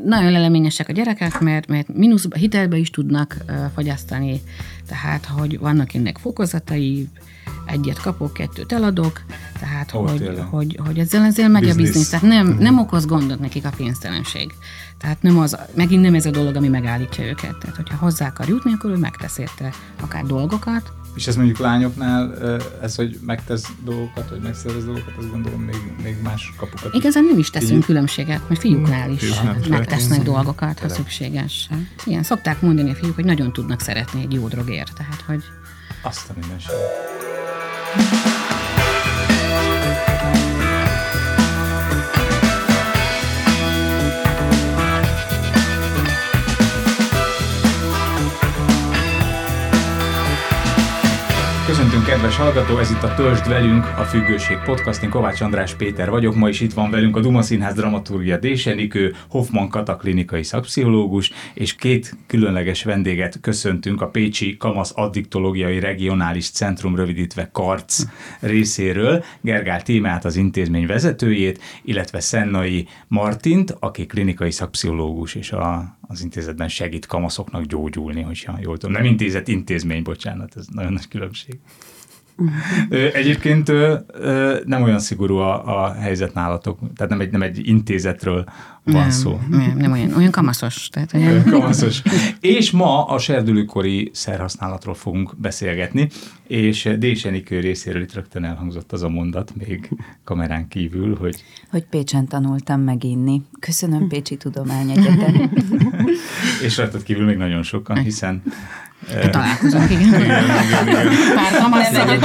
nagyon leleményesek a gyerekek, mert mínusz hitelbe is tudnak fogyasztani, tehát, hogy vannak ennek fokozatai, egyet kapok, kettőt eladok, tehát, hogy ezzel megy a biznisz, tehát nem okoz gondot nekik a pénztelenség. Tehát megint nem ez a dolog, ami megállítja őket. Tehát, hogyha hozzá akar jutni, akkor ő megtesz érte akár dolgokat. És ez mondjuk lányoknál, ez, hogy megtesz dolgokat, vagy megszervez dolgokat, azt gondolom még más kapukat. Igazán nem is teszünk különbséget, mert fiúknál is megtesznek dolgokat, ha szükséges. Igen, szokták mondani a fiúk, hogy nagyon tudnak szeretni egy jó drogért. Tehát, hogy... Azt a mindenségét. Köszöntünk, kedves hallgató, ez itt a Töltsd velünk, a Függőség Podcast. Én Kovács András Péter vagyok, ma is itt van velünk a Duma Színház dramaturgia Dése Enikő, Hoffman Kata klinikai szakpszichológus, és két különleges vendéget köszöntünk a Pécsi Kamasz Addiktológiai Regionális Centrum, rövidítve KARC részéről, Gergál Tímeát, az intézmény vezetőjét, illetve Szennai Martint, aki klinikai szakpszichológus, és az intézetben segít kamaszoknak gyógyulni, hogyha jól tudom. Nem intézet, intézmény, bocsánat, ez nagyon nagy különbség. Egyébként nem olyan szigorú a helyzet nálatok, tehát nem egy intézetről van szó. Nem olyan kamaszos. Kamaszos. És ma a serdülőkori szerhasználatról fogunk beszélgetni, és Dése Enikő részéről itt rögtön elhangzott az a mondat, még kamerán kívül, hogy Pécsen tanultam meginni. Köszönöm, Pécsi Tudományegyetem. És rajtad kívül még nagyon sokan, hiszen találkozunk, igen. Pár kamasszal.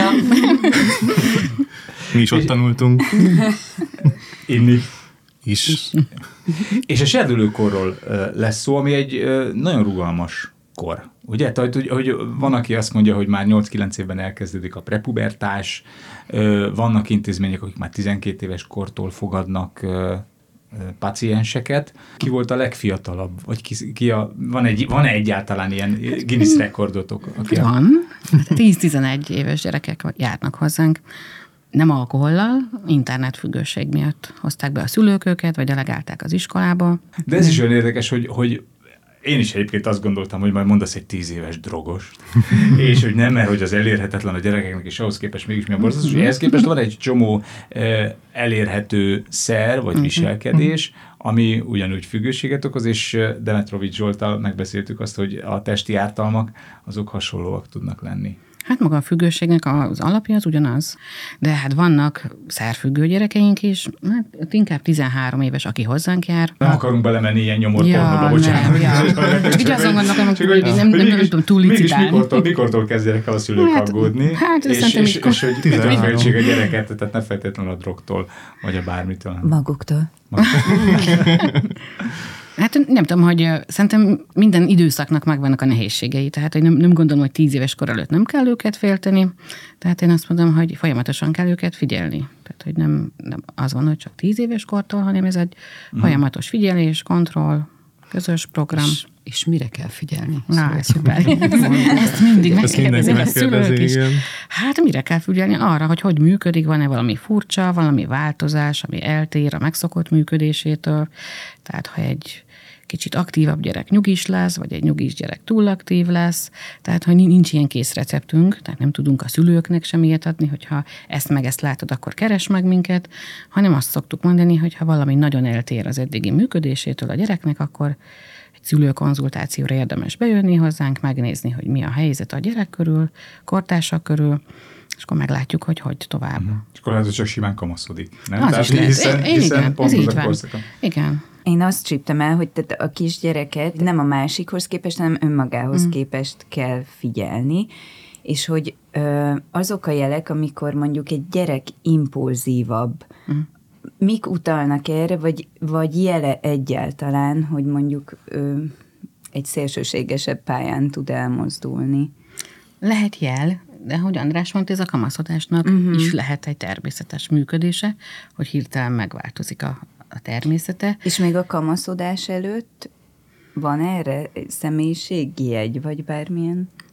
Mi is ott tanultunk. Inni. Is. És a serdülőkorról lesz szó, ami egy nagyon rugalmas kor. Ugye? Tehát, hogy van, aki azt mondja, hogy már 8-9 évben elkezdődik a prepubertás, vannak intézmények, akik már 12 éves kortól fogadnak pacienseket. Ki volt a legfiatalabb? Vagy van-e egyáltalán ilyen Guinness rekordotok? Van. 10-11 éves gyerekek járnak hozzánk. Nem alkohollal, internetfüggőség miatt hozták be a szülők őket, vagy delegálták az iskolába. De ez is olyan érdekes, hogy én is egyébként azt gondoltam, hogy majd mondasz egy 10 éves drogost, és hogy nem, mert hogy az elérhetetlen a gyerekeknek, és ahhoz képest mégis mi a borzasztó, hogy ehhez képest van egy csomó elérhető szer, vagy viselkedés, ami ugyanúgy függőséget okoz, és Demetrovics Zsolttal megbeszéltük azt, hogy a testi ártalmak azok hasonlóak tudnak lenni. Hát maga a függőségnek az alapja az ugyanaz, de hát vannak szerfüggő gyerekeink is, hát inkább 13 éves, aki hozzánk jár. Nem akarunk belemenni ilyen nyomorpornóba, bocsánat. Csak így azon gondolom, hogy nem tudom túl licitálni. Mégis mikortól kezdjenek el a szülők aggódni, és hogy mitől féltség a gyereket, tehát ne feltétlenül a drogtól, vagy a bármitől. Maguktól. Hát nem tudom, hogy szerintem minden időszaknak megvannak a nehézségei, tehát hogy nem gondolom, hogy 10 éves kor előtt nem kell őket félteni, tehát én azt mondom, hogy folyamatosan kell őket figyelni. Tehát, hogy nem az van, hogy csak 10 éves kortól, hanem ez egy folyamatos figyelés, kontroll, közös program. És mire kell figyelni? Na, ez szuper. Ezt mindig megkérdezik a szülők is. Hát mire kell figyelni? Arra, hogy működik, van-e valami furcsa, valami változás, ami eltér a megszokott működésétől. Tehát, ha egy kicsit aktívabb gyerek nyugis lesz, vagy egy nyugis gyerek túl aktív lesz. Tehát, hogy nincs ilyen kész receptünk, tehát nem tudunk a szülőknek sem ilyet adni, hogyha ezt látod, akkor keres meg minket, hanem azt szoktuk mondani, hogy ha valami nagyon eltér az eddigi működésétől a gyereknek, akkor egy szülőkonzultációra érdemes bejönni hozzánk, megnézni, hogy mi a helyzet a gyerek körül, kortársak körül, és akkor meglátjuk, hogy tovább. És akkor lehet, hogy csak simán kamaszodik, nem? Az Tehát hiszen pont az a korszaka. Igen. Én azt csíptem el, hogy a kisgyereket nem a másikhoz képest, hanem önmagához képest kell figyelni, és hogy azok a jelek, amikor mondjuk egy gyerek impulzívabb, mik utalnak erre, vagy jele egyáltalán, hogy mondjuk egy szélsőségesebb pályán tud elmozdulni? Lehet jel, de ahogy András mondta, ez a kamaszodásnak is lehet egy természetes működése, hogy hirtelen megváltozik a természete. És még a kamaszodás előtt van erre személyiségjegy, vagy bármilyen?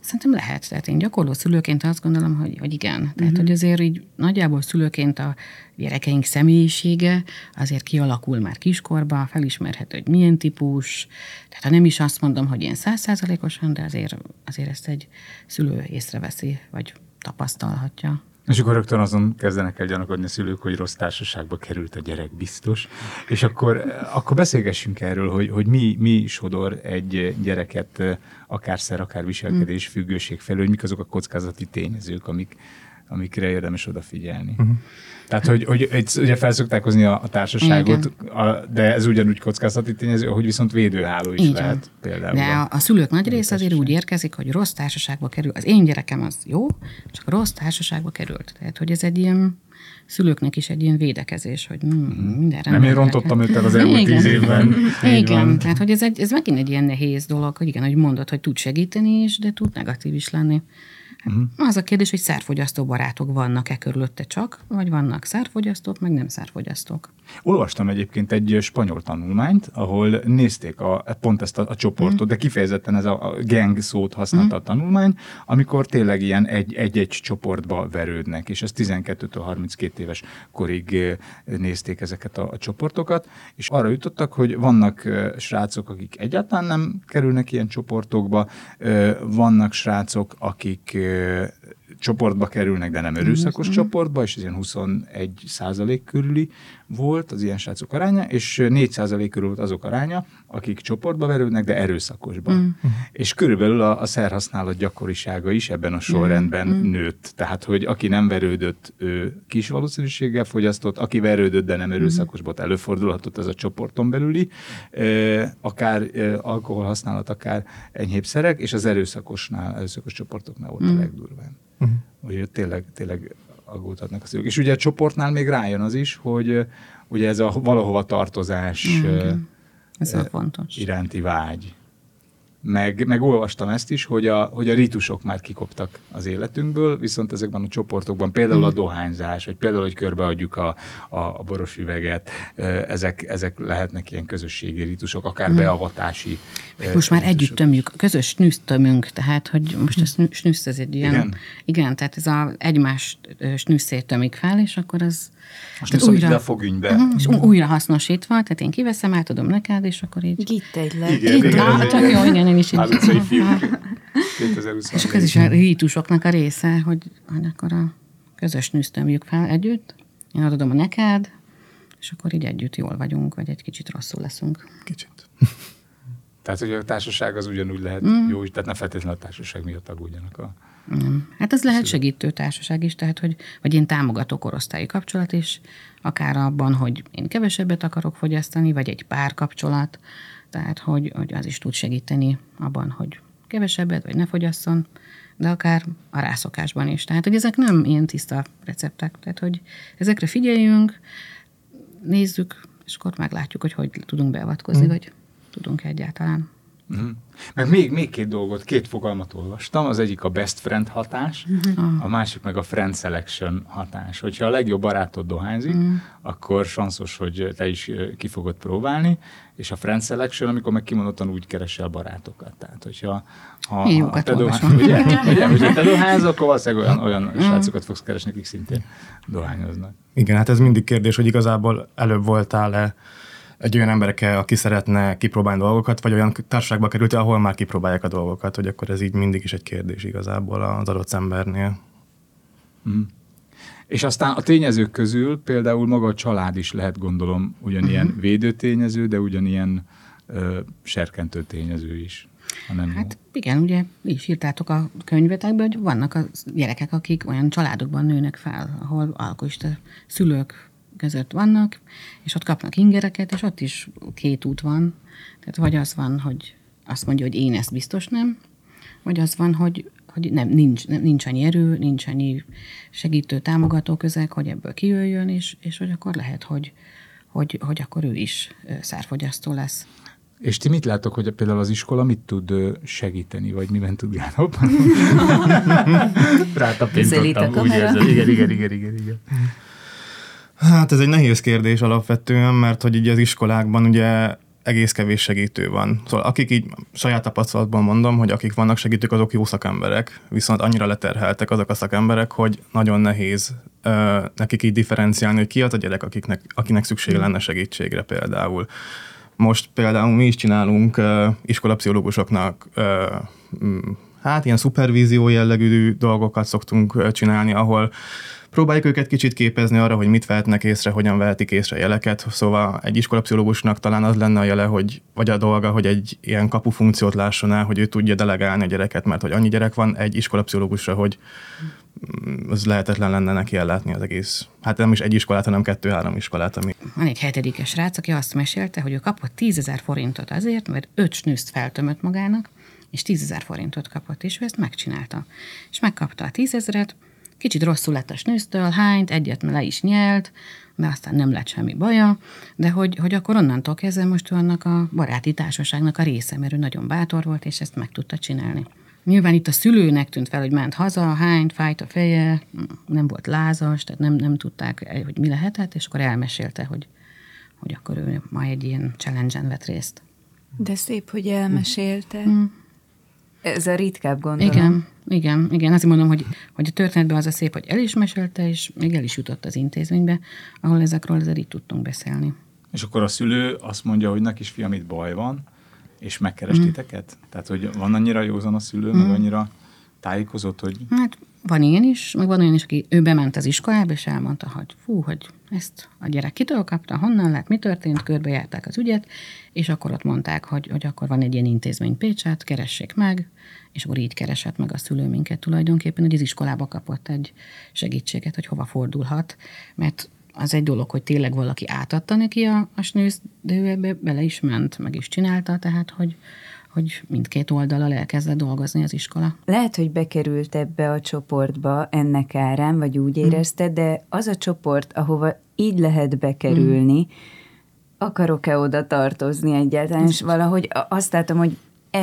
Szerintem lehet. Tehát én gyakorló szülőként azt gondolom, hogy igen. Tehát, hogy azért így nagyjából szülőként a gyerekeink személyisége azért kialakul már kiskorban, felismerhető, hogy milyen típus. Tehát ha nem is azt mondom, hogy én 100%-osan, de azért ezt egy szülő észreveszi, vagy tapasztalhatja. És akkor rögtön azon kezdenek el gyanakodni a szülők, hogy rossz társaságba került a gyerek biztos. És akkor beszélgessünk erről, hogy mi sodor egy gyereket akár szer, akár viselkedés függőség felől, hogy mik azok a kockázati tényezők, amikre érdemes odafigyelni. Tehát, hogy ugye felszokták hozni a társaságot, de ez ugyanúgy kockázati tényező, hogy viszont védőháló is lehet például. De a szülők nagy része azért úgy érkezik, hogy rossz társaságba kerül. Az én gyerekem az jó, csak rossz társaságba került. Tehát, hogy ez egy ilyen szülőknek is egy ilyen védekezés, hogy mindenre. Nem én rontottam őt el az elmúlt 10 évben. Igen, tehát hogy ez megint egy ilyen nehéz dolog, hogy igen, hogy mondod, hogy tud segíteni is, de tud negatív is lenni. Az a kérdés, hogy szerfogyasztó barátok vannak-e körülötte csak, vagy vannak szerfogyasztók, meg nem szerfogyasztók. Olvastam egyébként egy spanyol tanulmányt, ahol nézték pont ezt a csoportot, de kifejezetten ez a gang szót használta a tanulmány, amikor tényleg ilyen egy-egy csoportba verődnek, és ez 12-től 32 éves korig nézték ezeket a csoportokat, és arra jutottak, hogy vannak srácok, akik egyáltalán nem kerülnek ilyen csoportokba, vannak srácok, akik csoportba kerülnek, de nem erőszakos csoportba, és ez ilyen 21% körüli volt az ilyen srácok aránya, és 4% körül volt azok aránya, akik csoportba verődnek, de erőszakosban. És körülbelül a szerhasználat gyakorisága is ebben a sorrendben nőtt. Tehát, hogy aki nem verődött, ő kis valószínűséggel fogyasztott, aki verődött, de nem erőszakosban, előfordulhatott ez a csoporton belüli, akár alkoholhasználat, akár enyhébb szerek, és az erőszakos csoportoknál volt a legdurvább. Úgyhogy tényleg aggódhatnak a szülők. És ugye a csoportnál még rájön az is, hogy ugye ez a valahova tartozás ez a fontos iránti vágy. Meg olvastam ezt is, hogy a ritusok már kikoptak az életünkből, viszont ezekben a csoportokban például a dohányzás, vagy például, hogy körbeadjuk a boros üveget, ezek lehetnek ilyen közösségi ritusok, akár beavatási. Most már együtt tömjük, közös snűzt tömünk, tehát, hogy most a snűzt ez egy ilyen... Igen, tehát ez egymás snűszét tömik fel, és akkor az... Most újra a fogünybe. És újra hasznosítva, tehát én kiveszem, átadom neked, és akkor így... Gitt egy csak jó, igen, én is így. Az utcai fiúk. És akkor ez is a rítusoknak a része, hogy akkor a közös nűzt tömjük fel együtt, én adom a neked, és akkor így együtt jól vagyunk, vagy egy kicsit rosszul leszünk. Kicsit. Tehát, hogy a társaság az ugyanúgy lehet jó is, tehát ne feltétlenül a társaság miatt aggódjanak a... Nem. Hát ez lehet segítő társaság is, tehát, vagy én támogató korosztályi kapcsolat is, akár abban, hogy én kevesebbet akarok fogyasztani, vagy egy párkapcsolat, tehát, hogy az is tud segíteni abban, hogy kevesebbet, vagy ne fogyasszon, de akár a rászokásban is. Tehát, hogy ezek nem ilyen tiszta receptek, tehát, hogy ezekre figyeljünk, nézzük, és akkor meglátjuk, hogy tudunk beavatkozni, vagy tudunk egyáltalán. Meg még két fogalmat olvastam, az egyik a best friend hatás, a másik meg a friend selection hatás. Hogyha a legjobb barátod dohányzik, akkor sanszos, hogy te is ki fogod próbálni, és a friend selection, amikor meg kimondottan úgy keresel barátokat. Tehát, hogyha te dohányzol, akkor valószínűleg olyan srácokat fogsz keresni, akik szintén dohányoznak. Igen, hát ez mindig kérdés, hogy igazából előbb voltál-e egy olyan emberekkel, aki szeretne kipróbálni dolgokat, vagy olyan társaságba került, ahol már kipróbálják a dolgokat, hogy akkor ez így mindig is egy kérdés igazából az adott embernél. És aztán a tényezők közül például maga a család is lehet, gondolom, ugyanilyen védő tényező, de ugyanilyen serkentő tényező is. Hát igen, ugye is írtátok a könyvetekben, hogy vannak a gyerekek, akik olyan családokban nőnek fel, ahol alkoholista szülők között vannak, és ott kapnak ingereket, és ott is két út van. Tehát vagy az van, hogy azt mondja, hogy én ezt biztos nem, vagy az van, hogy nincs annyi erő, nincs annyi segítő, támogató közeg, hogy ebből kijöjjön, és hogy akkor lehet, hogy akkor ő is szárfogyasztó lesz. És ti mit látok, hogy például az iskola mit tud segíteni, vagy miben tud járni? Rátapintottam, úgy érzem. Igen. Hát ez egy nehéz kérdés alapvetően, mert hogy így az iskolákban ugye egész kevés segítő van. Szóval akik így saját tapasztalatban mondom, hogy akik vannak segítők, azok jó szakemberek, viszont annyira leterheltek azok a szakemberek, hogy nagyon nehéz nekik így differenciálni, hogy ki az a gyerek, akinek szüksége lenne segítségre például. Most például mi is csinálunk iskolapszichológusoknak ilyen szupervízió jellegű dolgokat szoktunk csinálni, ahol próbáljuk őket kicsit képezni arra, hogy mit vehetnek észre, hogyan vehetik észre jeleket. Szóval egy iskolapszichológusnak talán az lenne a jele, vagy a dolga, hogy egy ilyen kapufunkciót lásson el, hogy ő tudja delegálni a gyereket, mert hogy annyi gyerek van egy iskolapszichológusra, hogy az lehetetlen lenne neki ellátni az egész. Hát nem is egy iskolát, hanem 2-3 iskolát. Van egy 7. srác, aki azt mesélte, hogy ő kapott 10 000 forintot azért, mert 5 snűzt feltömött magának, és 10 000 forintot kapott, és ő ezt megcsinálta. És megkapta a 10 000-et, kicsit rosszul lett a snűztől, hányt, egyet le is nyelt, de aztán nem lett semmi baja, de hogy akkor onnantól kezdve most ő annak a baráti társaságnak a része, mert ő nagyon bátor volt, és ezt meg tudta csinálni. Nyilván itt a szülőnek tűnt fel, hogy ment haza, hányt, fájt a feje, nem volt lázas, tehát nem tudták, hogy mi lehetett, és akkor elmesélte, hogy akkor ő ma egy ilyen challenge-en vett részt. De szép, hogy elmesélte. Ez a ritkább gondolom. Igen. Azért mondom, hogy a történetben az a szép, hogy el is mesélte, és még el is jutott az intézménybe, ahol ezekről azért így tudtunk beszélni. És akkor a szülő azt mondja, hogy neki is fiam, itt baj van, és megkerestiteket? Tehát, hogy van annyira józan a szülő, meg annyira tájékozott, hogy... Hát van ilyen is, meg van olyan is, aki ő bement az iskolába, és elmondta, hogy ezt a gyerek kitől kapta, honnan lett, mi történt, körbejárták az ügyet, és akkor ott mondták, hogy akkor van egy ilyen intézmény Pécsett, keressék meg, és akkor így keresett meg a szülő minket tulajdonképpen, hogy az iskolába kapott egy segítséget, hogy hova fordulhat, mert az egy dolog, hogy tényleg valaki átadta neki a snűzt, de ő ebbe bele is ment, meg is csinálta, tehát hogy mindkét oldalal elkezdett dolgozni az iskola. Lehet, hogy bekerült ebbe a csoportba ennek árán, vagy úgy érezted, de az a csoport, ahova így lehet bekerülni, akarok-e oda tartozni egyáltalán, és valahogy azt látom, hogy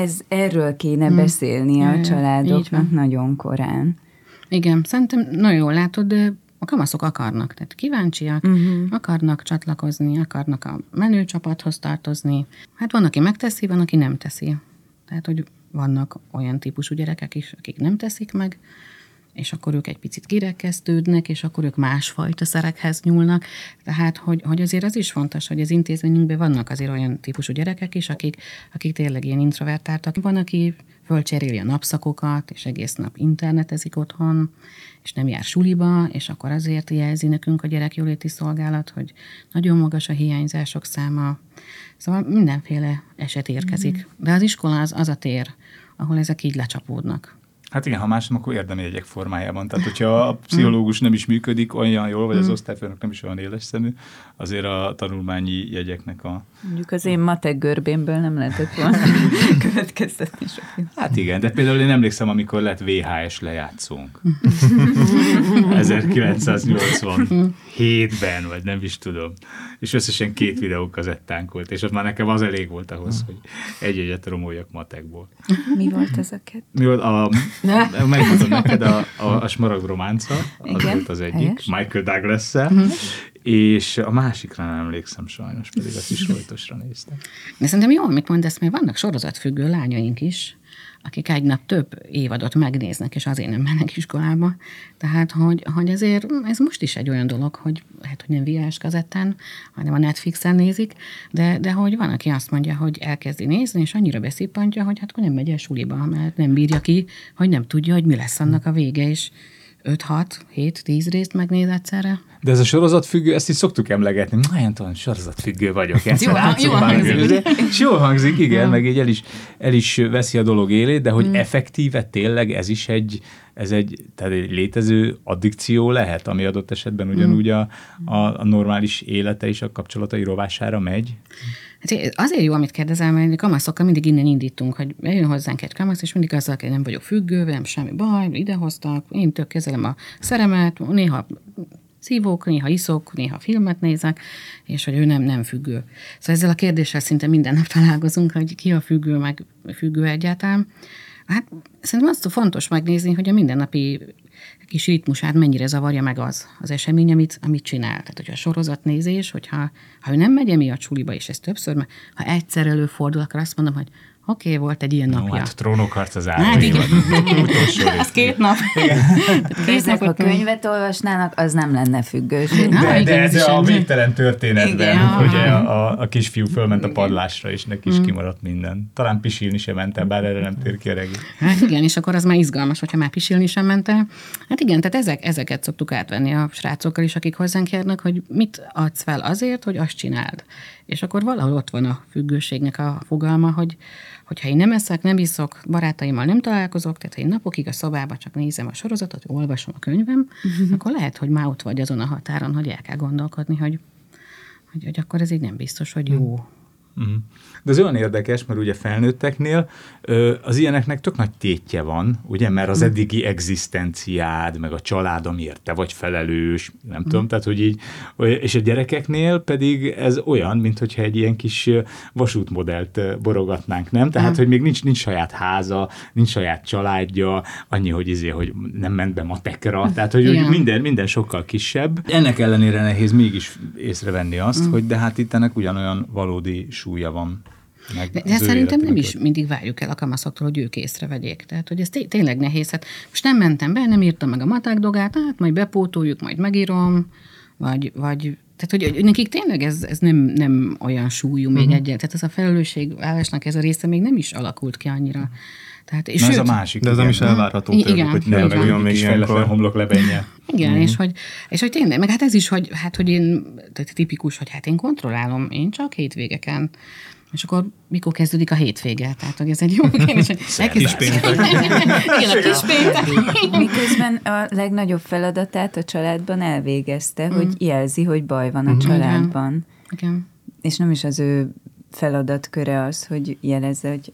erről kéne beszélni a családoknak nagyon korán. Igen, szerintem nagyon jól látod, de a kamaszok akarnak, tehát kíváncsiak, akarnak csatlakozni, akarnak a menőcsapathoz tartozni. Hát van, aki megteszi, van, aki nem teszi. Tehát, hogy vannak olyan típusú gyerekek is, akik nem teszik meg, és akkor ők egy picit kirekesztődnek, és akkor ők másfajta szerekhez nyúlnak. Tehát, hogy azért az is fontos, hogy az intézményünkben vannak azért olyan típusú gyerekek is, akik tényleg ilyen introvertáltak. Van, aki fölcseréli a napszakokat, és egész nap internetezik otthon, és nem jár suliba, és akkor azért jelzi nekünk a gyerekjóléti szolgálat, hogy nagyon magas a hiányzások száma. Szóval mindenféle eset érkezik. De az iskola az a tér, ahol ezek így lecsapódnak. Hát igen, ha más nem, akkor érdemi jegyek formájában. Tehát, hogyha a pszichológus nem is működik olyan jól, vagy az osztályfőnök nem is olyan éles szemű, azért a tanulmányi jegyeknek a... Mondjuk az én matek görbémből nem lehetett volna következtetni sok. Hát igen, de például én emlékszem, amikor lett VHS lejátszónk. 1987-ben, vagy nem is tudom. És összesen 2 videókazettánk volt, és ott már nekem az elég volt ahhoz, hogy egy egyet romoljak matekból. Mi volt ez a 2? Mi volt megmondom neked, a Smaragd románca, az igen, volt az egyik, helyes. Michael Douglas-szel, és a másikra nem emlékszem sajnos, pedig azt is rajtosra néztem. De szerintem jó, amit mondasz, mert vannak sorozatfüggő lányaink is, akik egy nap több évadot megnéznek, és azért nem mennek iskolába. Tehát, hogy azért ez most is egy olyan dolog, hogy lehet, hogy nem VHS kazettán, hanem a Netflixen nézik, de hogy van, aki azt mondja, hogy elkezdi nézni, és annyira beszippantja, hogy hát akkor nem megy el suliba, mert nem bírja ki, hogy nem tudja, hogy mi lesz annak a vége, és 5-6-7-10 részt megnéz egyszerre. De ez a sorozatfüggő, ezt is szoktuk emlegetni. Nagyon tudom, sorozatfüggő vagyok. Jól hangzik, igen, meg így el is veszi a dolog élét, de hogy effektíve tényleg ez is egy létező addikció lehet, ami adott esetben ugyanúgy a normális élete és a kapcsolatai rovására megy? Hát azért jó, amit kérdezel, mert kamaszokkal mindig innen indítunk, hogy bejön hozzánk egy kamasz, és mindig azzal, hogy nem vagyok függő, nem semmi baj, idehoztak, én tök kezelem a szeremet, néha szívok, néha iszok, néha filmet nézek, és hogy ő nem függő. Szóval ezzel a kérdéssel szinte minden nap találkozunk, hogy ki a függő, meg függő egyáltalán. Hát szerintem azt fontos megnézni, hogy a mindennapi kis ritmusát mennyire zavarja meg az esemény, amit csinál. Tehát, hogyha a sorozatnézés, hogyha ő nem megy emiatt suliba, és ez többször, mert ha egyszer előfordul, akkor azt mondom, hogy oké, volt egy ilyen napja. Hát Trónokharc az állam. Hát igen. Az 2 nap. Ezek, ha könyvet olvasnának, az nem lenne függőség. De a végtelen történetben, ugye a kisfiú fölment a padlásra, és neki is kimaradt minden. Talán pisilni sem ment el, bár erre nem tér ki a regény. Hát igen, és akkor az már izgalmas, hogyha már pisilni sem ment el. Hát igen, tehát ezeket szoktuk átvenni a srácokkal is, akik hozzánk járnak, hogy mit adsz fel azért, hogy azt csináld. És akkor valahol ott van a függőségnek a fogalma, hogyha én nem eszek, nem iszok, barátaimmal nem találkozok, tehát ha én napokig a szobába csak nézem a sorozatot, olvasom a könyvem, akkor lehet, hogy már ott vagy azon a határon, hogy el kell gondolkodni, hogy akkor ez így nem biztos, hogy jó. De ez olyan érdekes, mert ugye felnőtteknél az ilyeneknek tök nagy tétje van, ugye, mert az eddigi egzisztenciád, meg a család, amiért te vagy felelős, nem tudom, tehát hogy így, és a gyerekeknél pedig ez olyan, mintha egy ilyen kis vasútmodellt borogatnánk, nem? Tehát, hogy még nincs saját háza, nincs saját családja, annyi, hogy nem ment be matekra, tehát, hogy minden sokkal kisebb. Ennek ellenére nehéz mégis észrevenni azt, hogy de hát itt ennek ugyanolyan valódi súlya van. De szerintem nem is mindig várjuk el a kamaszoktól, hogy ők észrevegyék. Tehát, hogy ez tényleg nehéz. Hát most nem mentem be, nem írtam meg a matek dolgát, hát majd bepótoljuk, majd megírom, vagy tehát, hogy nekik tényleg ez nem olyan súlyú még egyet. Tehát ez a felelősségvállásnak ez a része még nem is alakult ki annyira. Tehát, és ez a másik. De ez nem is elvárható tőlük, hogy tényleg olyan még ilyenkor homlok lebenje. Igen, és hogy tényleg, meg hát ez is, hogy én tipikus, hogy hát én kontrollálom, én csak hétvégeken. És akkor mikor kezdődik a hétvége? Tehát, hogy ez egy jó kérdés, hogy kispéntek. Igen, a kispéntek. Miközben a legnagyobb feladatát a családban elvégezte, hogy jelzi, hogy baj van a családban. Igen. És nem is az ő feladatköre az, hogy jelezze, hogy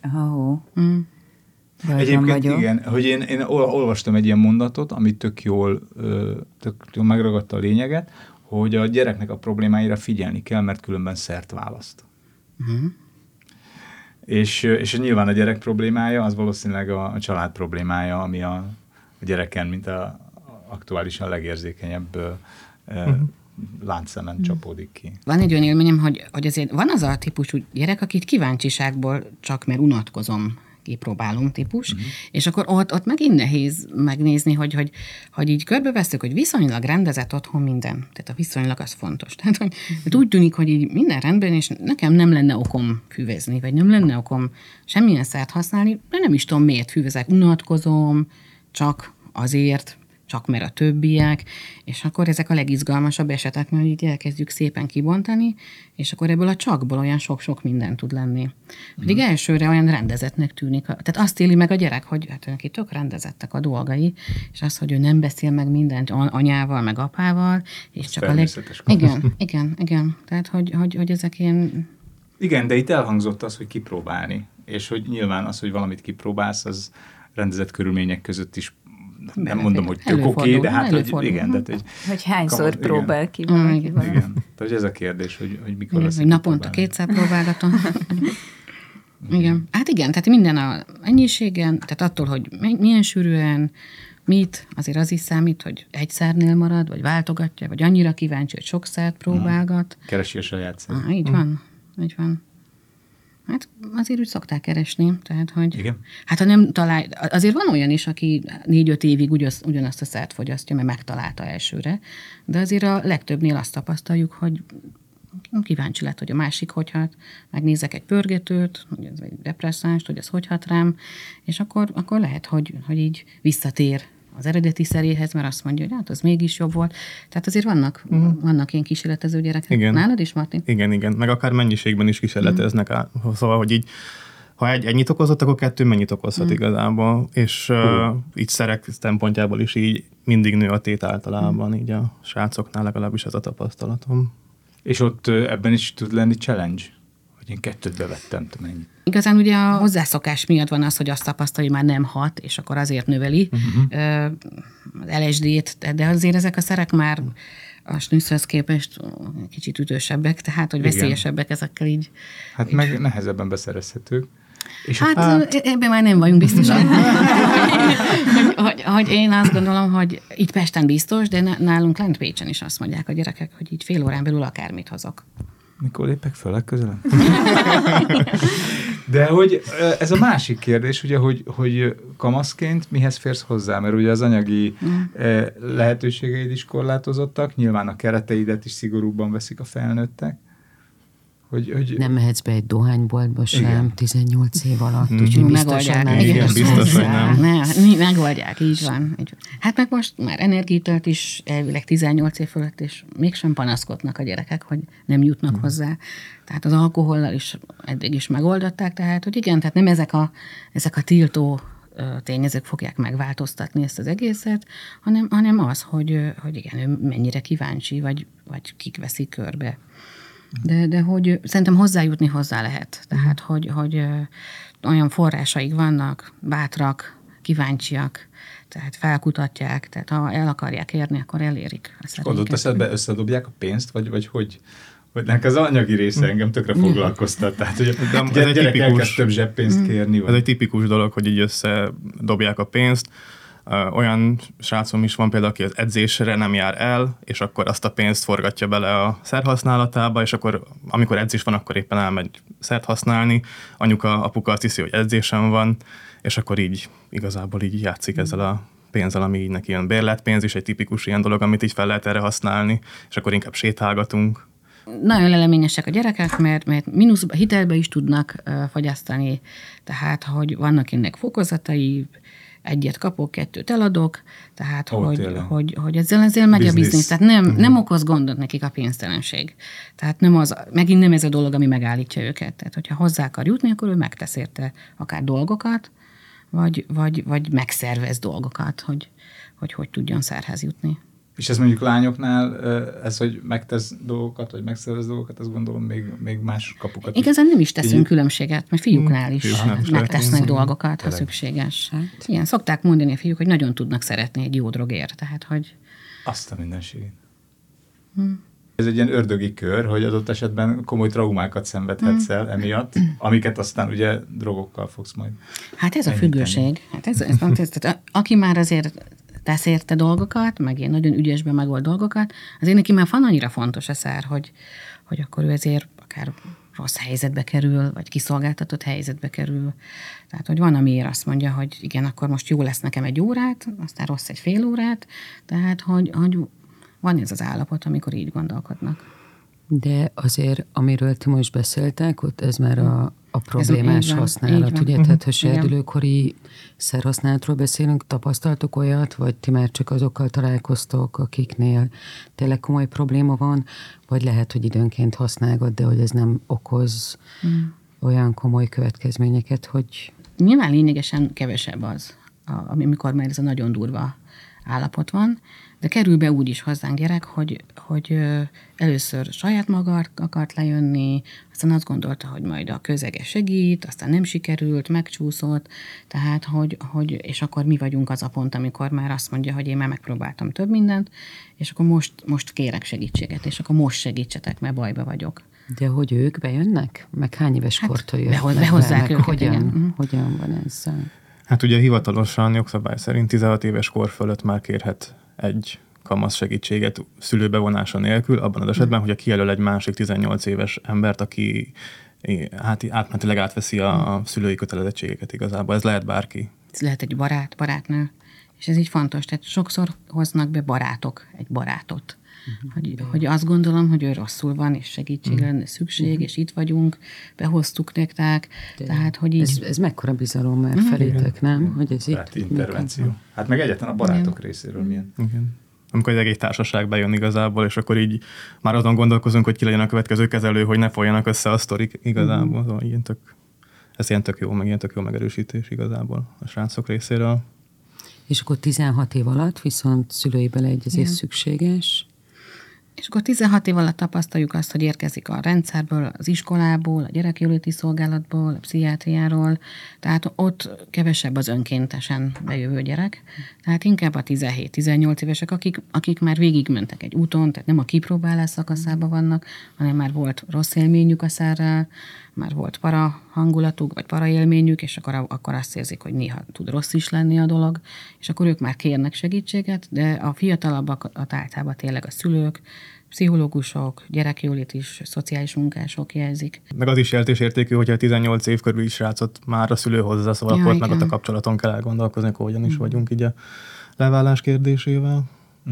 Egyébként igen, hogy én olvastam egy ilyen mondatot, amit tök jól megragadta a lényeget, hogy a gyereknek a problémáira figyelni kell, mert különben szert választ. És nyilván a gyerek problémája az valószínűleg a család problémája, ami a gyereken, mint a aktuálisan legérzékenyebb láncszemen csapódik ki. Van egy olyan élményem, hogy azért van az a típusú gyerek, akit kíváncsiságból csak mert unatkozom, kipróbálom típus, és akkor ott megint nehéz megnézni, hogy így körbevesztük, hogy viszonylag rendezett otthon minden. Tehát a viszonylag az fontos. Tehát, hogy úgy tűnik, hogy így minden rendben, és nekem nem lenne okom füvezni, vagy nem lenne okom semmilyen szert használni, de nem is tudom, miért füvezek. Unatkozom, csak azért, csak mert a többiek, és akkor ezek a legizgalmasabb esetek, mert így elkezdjük szépen kibontani, és akkor ebből a csakból olyan sok-sok minden tud lenni. Pedig elsőre olyan rendezettnek tűnik. Tehát azt éli meg a gyerek, hogy hát neki tök rendezettek a dolgai, és az, hogy ő nem beszél meg mindent anyával, meg apával, és ez csak a Igen. Tehát, hogy ezek ilyen... Igen, de itt elhangzott az, hogy kipróbálni, és hogy nyilván az, hogy valamit kipróbálsz, az rendezett körülmények között is nem mondom, hogy tök oké, de hát, hogy igen. Tehát, hogy hányszor próbál ki. Igen. Tehát ez a kérdés, hogy mikor lesz. Hogy naponta 2-szer próbálgatom. Igen. Hát igen, tehát minden a ennyiségen, tehát attól, hogy milyen sűrűen, mit, azért az is számít, hogy egy szárnél marad, vagy váltogatja, vagy annyira kíváncsi, hogy sok szert próbálgat. Keresi a saját szert. Így van. Hát azért úgy szokták keresni, tehát hogy... Igen. Hát ha nem talál... Azért van olyan is, aki 4-5 évig ugyanazt a szert fogyasztja, mert megtalálta elsőre, de azért a legtöbbnél azt tapasztaljuk, hogy kíváncsi lett, hogy a másik hogy hat, megnézek egy pörgetőt, vagy egy depresszánst, hogy ez hogy hat rám, és akkor lehet, hogy így visszatér az eredeti szeréhez, mert azt mondja, hogy hát az mégis jobb volt. Tehát azért vannak ilyen kísérletező gyerekek. Igen. Nálad is, Martin? Igen. Meg akár mennyiségben is kísérleteznek. Szóval, hogy így, ha ennyit okozott, akkor 2 mennyit okozhat igazából. És így szerek szempontjából is így mindig nő a tét általában, így a srácoknál legalábbis ez a tapasztalatom. És ott ebben is tud lenni challenge? Hogy én 2 bevettem, te mennyit? Igazán ugye a hozzászokás miatt van az, hogy azt tapasztalja, hogy már nem hat, és akkor azért növeli az LSD-t, de azért ezek a szerek már a snüsszhöz képest kicsit ütősebbek, tehát hogy veszélyesebbek ezekkel így. Hát meg nehezebben beszerezhetők. Ebben már nem vagyunk biztosak. hogy én azt gondolom, hogy itt Pesten biztos, de nálunk lent Pécsen is azt mondják a gyerekek, hogy így fél órán belül akármit hozok. Mikor lépek föl legközelebb? De hogy ez a másik kérdés, ugye, hogy kamaszként mihez férsz hozzá, mert ugye az anyagi lehetőségeid is korlátozottak, nyilván a kereteidet is szigorúbban veszik a felnőttek. Hogy... Nem mehetsz be egy dohányboltba sem, igen. 18 év alatt, úgyhogy biztosan nem. Igen, biztos, hogy nem. Megoldják, így van. Hát meg most már energiátalt is elvileg 18 év fölött, és mégsem panaszkodnak a gyerekek, hogy nem jutnak hozzá. Tehát az alkohollal is eddig is megoldották, tehát hogy igen, tehát nem ezek a tiltó tényezők fogják megváltoztatni ezt az egészet, hanem az, hogy igen, ő mennyire kíváncsi, vagy kik veszik körbe. De hogy szerintem hozzájutni hozzá lehet. Tehát, hogy olyan forrásaik vannak, bátrak, kíváncsiak, tehát felkutatják, tehát ha el akarják érni, akkor elérik. Adott esetben összedobják a pénzt, vagy hogy nek az anyagi része engem tökre foglalkoztat. Tehát, hogy a gyerek elkezd több zseppénzt kérni. Ez egy tipikus dolog, hogy így összedobják a pénzt. Olyan srácom is van például, aki az edzésre nem jár el, és akkor azt a pénzt forgatja bele a szert használatába, és akkor amikor edzés van, akkor éppen elmegy szert használni. Apuka azt hiszi, hogy edzésem van, és akkor így igazából így játszik ezzel a pénzzel, ami így neki jön. Bérletpénz is egy tipikus ilyen dolog, amit így fel lehet erre használni, és akkor inkább sétálgatunk. Nagyon leleményesek a gyerekek, mert mínuszba, hitelbe is tudnak fogyasztani, tehát hogy vannak ennek fokozatai, egyet kapok, kettőt eladok, tehát hogy ezzel megy a biznisz. Tehát nem okoz gondot nekik a pénztelenség. Tehát megint nem ez a dolog, ami megállítja őket. Tehát hogyha hozzá akar jutni, akkor ő megtesz érte akár dolgokat, vagy megszervez dolgokat, hogy tudjon szerhez jutni. És ez mondjuk lányoknál, ez, hogy megtesz dolgokat, vagy megszervez dolgokat, azt gondolom még más kapukat. Igazán nem is teszünk különbséget, mert fiúknál is megtesznek dolgokat, ha szükséges. Igen, szokták mondani a fiúk, hogy nagyon tudnak szeretni egy jó drogért, tehát hogy... Azt a mindenségét. Ez egy ilyen ördögi kör, hogy adott esetben komoly traumákat szenvedhetsz el emiatt, amiket aztán ugye drogokkal fogsz majd. Hát ez a függőség. Hát tehát aki már azért tesz érte dolgokat, meg ilyen nagyon ügyesben megold dolgokat, azért neki már van annyira fontos a szár, hogy akkor ő ezért akár rossz helyzetbe kerül, vagy kiszolgáltatott helyzetbe kerül. Tehát, hogy van, amiért azt mondja, hogy igen, akkor most jó lesz nekem egy órát, aztán rossz egy fél órát, tehát, hogy van ez az állapot, amikor így gondolkodnak. De azért, amiről ti most beszéltek, ott ez már a problémás használat, ugye? Tehát, ha serdülőkori szerhasználatról beszélünk, tapasztaltok olyat, vagy ti már csak azokkal találkoztok, akiknél tényleg komoly probléma van, vagy lehet, hogy időnként használgat, de hogy ez nem okoz olyan komoly következményeket, hogy... Nyilván lényegesen kevesebb az, amikor már ez a nagyon durva állapot van, de kerül be úgy is hozzánk gyerek, hogy először saját maga akart lejönni, aztán azt gondolta, hogy majd a közege segít, aztán nem sikerült, megcsúszott, tehát és akkor mi vagyunk az a pont, amikor már azt mondja, hogy én már megpróbáltam több mindent, és akkor most kérek segítséget, és akkor most segítsetek, mert bajba vagyok. De hogy ők bejönnek? Meg hány éves kortól jönnek? Behozzák őket, hogyan van ezzel? Hát ugye hivatalosan jogszabály szerint 16 éves kor fölött már kérhet egy kamasz segítséget szülőbevonása nélkül, abban az esetben, hogyha kijelöl egy másik 18 éves embert, aki átmenetileg átveszi a szülői kötelezettségeket igazából. Ez lehet bárki. Ez lehet egy barátnő, és ez így fontos. Tehát sokszor hoznak be barátok egy barátot. Hogy azt gondolom, hogy ő rosszul van, és segítség lenne szükség, és itt vagyunk, behoztuk nektek. Tehát, hogy így... Ez mekkora bizalom már felétek, nem? Hogy ez itt intervenció. Hát meg egyáltalán a barátok részéről milyen. Igen. Amikor egy egész társaság bejön igazából, és akkor így már azon gondolkozunk, hogy ki legyen a következő kezelő, hogy ne folyjanak össze a sztorik igazából. Szóval ez ilyen tök jó, meg ilyen tök jó megerősítés igazából a srácok részéről. És akkor 16 év alatt viszont szülői beleegyezés szükséges. És akkor 16 év alatt tapasztaljuk azt, hogy érkezik a rendszerből, az iskolából, a gyerekjóléti szolgálatból, a pszichiátriáról, tehát ott kevesebb az önkéntesen bejövő gyerek. Tehát inkább a 17-18 évesek, akik már végigmentek egy úton, tehát nem a kipróbálás szakaszában vannak, hanem már volt rossz élményük a szárral, már volt para hangulatuk, vagy para élményük, és akkor azt érzik, hogy néha tud rossz is lenni a dolog, és akkor ők már kérnek segítséget, de a fiatalabbak általában tényleg a szülők, pszichológusok, gyerekjóléti szociális munkások jelzik. Meg az is jelentésértékű, hogyha 18 év körül is srácot már a szülő hozzá, szóval akkor meg ott a kapcsolaton kell elgondolkozni, hogy hogyan is vagyunk így a leválás kérdésével.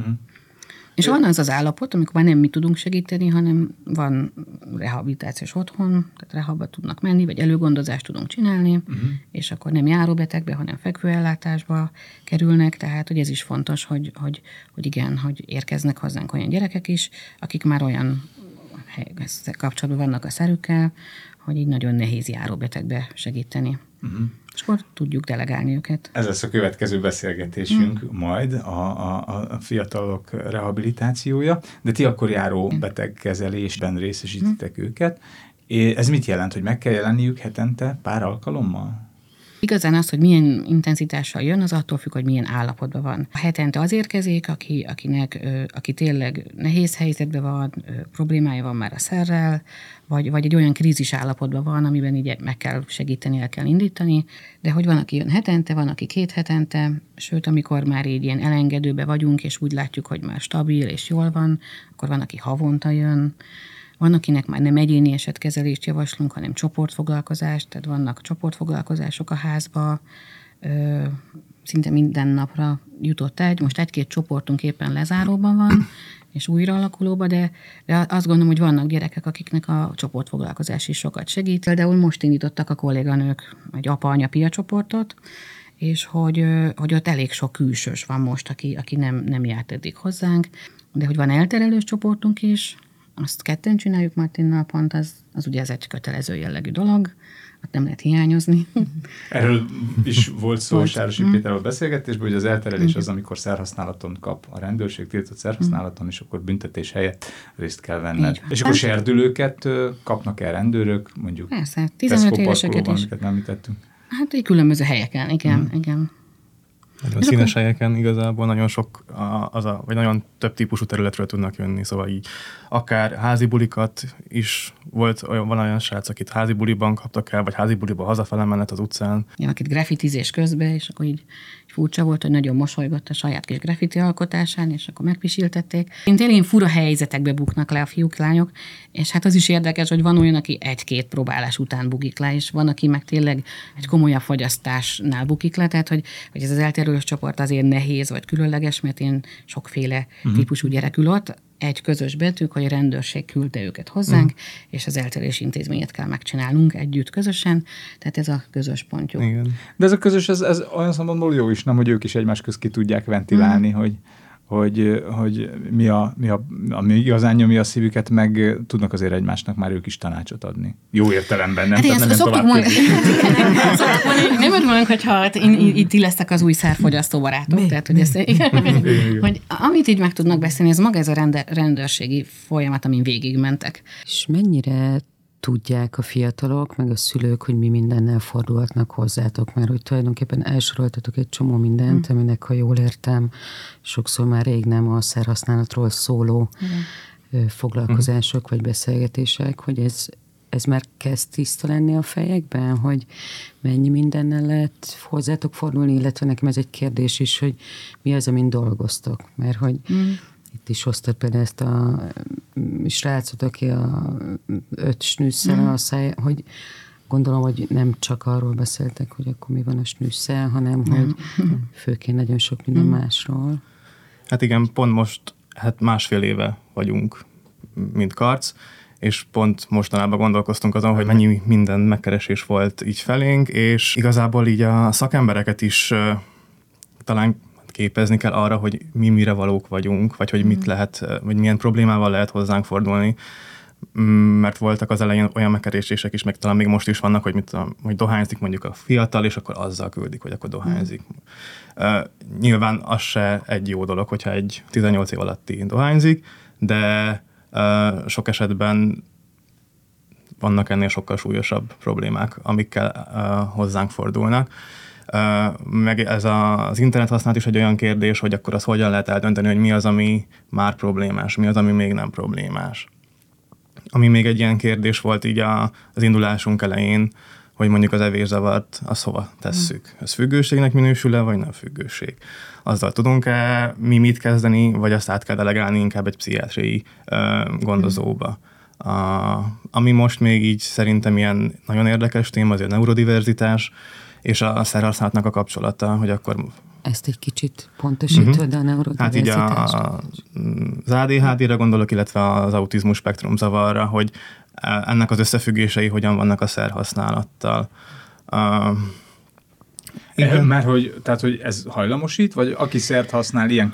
És van az állapot, amikor már nem mi tudunk segíteni, hanem van rehabilitációs otthon, tehát rehabba tudnak menni, vagy előgondozást tudunk csinálni, és akkor nem járóbetegbe, hanem fekvőellátásba kerülnek, tehát hogy ez is fontos, hogy igen, hogy érkeznek hozzánk olyan gyerekek is, akik már olyan kapcsolatban vannak a szerükkel, hogy így nagyon nehéz járóbetegbe segíteni. És akkor tudjuk delegálni őket. Ez lesz a következő beszélgetésünk majd, a fiatalok rehabilitációja, de ti akkor járó betegkezelésben részesítitek őket. Ez mit jelent, hogy meg kell jelenniük hetente pár alkalommal? Igazán az, hogy milyen intenzitással jön, az attól függ, hogy milyen állapotban van. A hetente az érkezik, aki tényleg nehéz helyzetben van, problémája van már a szerrel, vagy egy olyan krízis állapotban van, amiben így meg kell segíteni, el kell indítani, de hogy van, aki jön hetente, van, aki 2 hetente, sőt, amikor már így ilyen elengedőbe vagyunk, és úgy látjuk, hogy már stabil és jól van, akkor van, aki havonta jön. Van, akinek már nem egyéni esetkezelést javaslunk, hanem csoportfoglalkozást, tehát vannak csoportfoglalkozások a házba, szinte minden napra jutott most 1-2 csoportunk éppen lezáróban van, és újra alakulóban, de azt gondolom, hogy vannak gyerekek, akiknek a csoportfoglalkozás is sokat segít. Például most indítottak a kolléganők egy apa-anya piacsoportot, és hogy ott elég sok külsős van most, aki nem járt eddig hozzánk, de hogy van elterelős csoportunk is, azt ketten csináljuk Martinnal pont, az ugye ez egy kötelező jellegű dolog, ott nem lehet hiányozni. Erről is volt szó Sárosi Péterrel beszélgetésben, hogy az elterelés az, amikor szerhasználaton kap a rendőrség, tiltott szerhasználaton, és akkor büntetés helyett részt kell venned. És akkor serdülőket kapnak el rendőrök, mondjuk persze, 15 éveseket is. amiket nem említettünk. Hát így különböző helyeken, igen. Nagyon színes helyeken igazából nagyon sok, vagy nagyon több típusú területről tudnak jönni, szóval így akár házi bulikat is van olyan srác, akit házi buliban kaptak el, vagy házi buliban hazafele menet az utcán. Ja, akit graffitizés közben, és akkor így furcsa volt, hogy nagyon mosolygott a saját kis graffiti alkotásán, és akkor megpisiltették. Tényleg fura helyzetekbe buknak le a fiúk, lányok, és hát az is érdekes, hogy van olyan, aki 1-2 próbálás után bukik le, és van, aki meg tényleg egy komolyabb fogyasztásnál bukik le, tehát hogy ez az elterülős csoport azért nehéz, vagy különleges, mert én sokféle típusú gyerek ül ott, egy közös betűk, hogy a rendőrség küldte őket hozzánk, és az elterési intézményet kell megcsinálnunk együtt közösen, tehát ez a közös pontjuk. Igen. De ez a közös, ez olyan szempontból jó is, nem, hogy ők is egymás közt ki tudják ventilálni, hogy mi igazán nyomja a szívüket, meg tudnak azért egymásnak már ők is tanácsot adni. Jó értelemben, nem? Hát szoktuk mondani, nem örülünk, hogyha itt lesztek az új szerfogyasztó barátok. Tehát, hogy amit így meg tudnak beszélni, ez maga ez a rendőrségi folyamat, amin végigmentek. És mennyire tudják a fiatalok, meg a szülők, hogy mi mindennel fordulhatnak hozzátok, mert hogy tulajdonképpen elsoroltatok egy csomó mindent, aminek, ha jól értem, sokszor már rég nem a szerhasználatról szóló foglalkozások vagy beszélgetések, hogy ez már kezd tiszta lenni a fejekben, hogy mennyi mindennel lehet hozzátok fordulni, illetve nekem ez egy kérdés is, hogy mi az, amin dolgoztok, mert hogy itt is hoztad például ezt a srácot, aki a 5 snűsszel a száj, hogy gondolom, hogy nem csak arról beszéltek, hogy akkor mi van a snűsszel, hanem hogy főként nagyon sok minden másról. Hát igen, pont most 1,5 éve vagyunk, mint Karc, és pont mostanában gondolkoztunk azon, hogy mennyi minden megkeresés volt így felénk, és igazából így a szakembereket is talán képezni kell arra, hogy mi mire valók vagyunk, vagy hogy mit lehet, vagy milyen problémával lehet hozzánk fordulni, mert voltak az elején olyan megkeresések is, meg talán még most is vannak, hogy dohányzik mondjuk a fiatal, és akkor azzal küldik, hogy akkor dohányzik. Nyilván az se egy jó dolog, hogyha egy 18 év alatti dohányzik, de sok esetben vannak ennél sokkal súlyosabb problémák, amikkel hozzánk fordulnak. Meg ez az internet használat is egy olyan kérdés, hogy akkor az hogyan lehet eldönteni, hogy mi az, ami már problémás, mi az, ami még nem problémás. Ami még egy ilyen kérdés volt így az indulásunk elején, hogy mondjuk az evészavart, azt hova tesszük. Ez függőségnek minősül-e, vagy nem függőség? Azzal tudunk-e mi mit kezdeni, vagy azt át kell delegálni inkább egy pszichiátriai gondozóba. Ami most még így szerintem ilyen nagyon érdekes téma, az a neurodiverzitás, és a szerhasználatnak a kapcsolata, hogy akkor... Ezt egy kicsit pontosítod, a neurodiverzitást. Hát így az ADHD-re gondolok, illetve az autizmus spektrum zavarra, hogy ennek az összefüggései hogyan vannak a szerhasználattal. Mert hogy ez hajlamosít, vagy aki szert használ ilyen